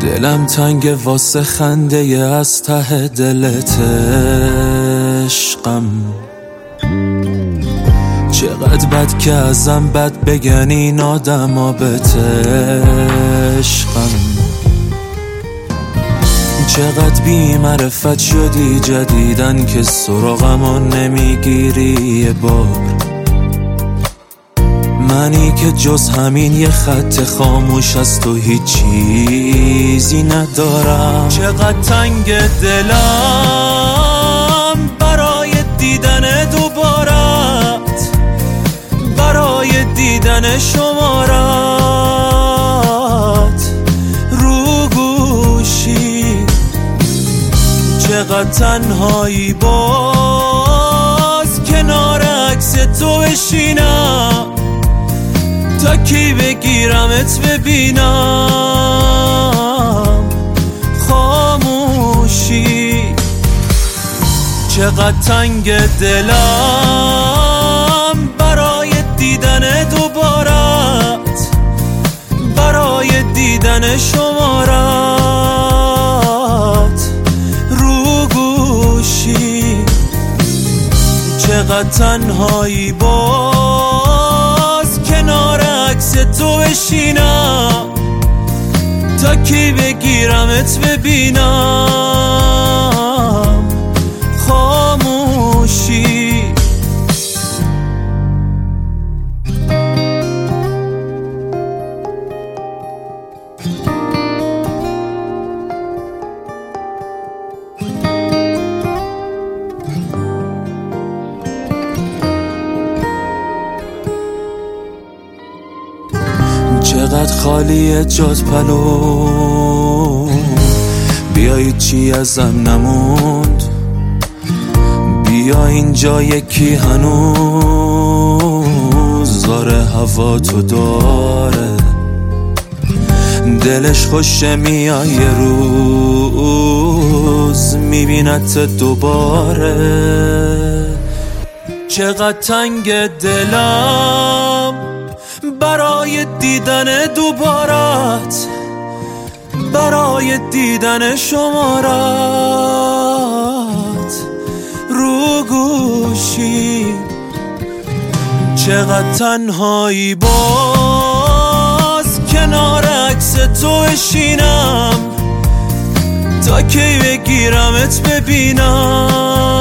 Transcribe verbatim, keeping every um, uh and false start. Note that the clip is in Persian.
دلم تنگ واسه خنده ی از ته دلت عشقم. چقدر بد که ازم بد بگن این آدم ها بهت عشقم. چقدر بی معرفت شدی جدیدن که سراغمو نمیگیری یه بار. منی که جز همین یه خط خاموش از تو هیچ چیزی ندارم. چقدر تنگ دلم برای دیدن دوبارت، برای دیدن شمارت رو گوشی. چقدر تنهایی باز کنار عکس تو بشینم تا کی بگیرمت ببینم خاموشی. چقدر تنگ دلم برای دیدن دوبارت، برای دیدن شمارت رو گوشی. چقدر تنهایی باز کنار عکس تو بشینم تا کی بگیرمت ببینم خاموشی. چقدر خالیه جات پلو، بیایی چی ازم نموند. بیا اینجا یکی هنوز زاره هوا تو داره. دلش خوشه میای یه روز میبینت دوباره. چقدر تنگ دلم برای دیدن دوبارت، برای دیدن شمارت رو گوشی. چقدر تنهایی باز کنار عکس تو بشینم تا کی بگیرمت ببینم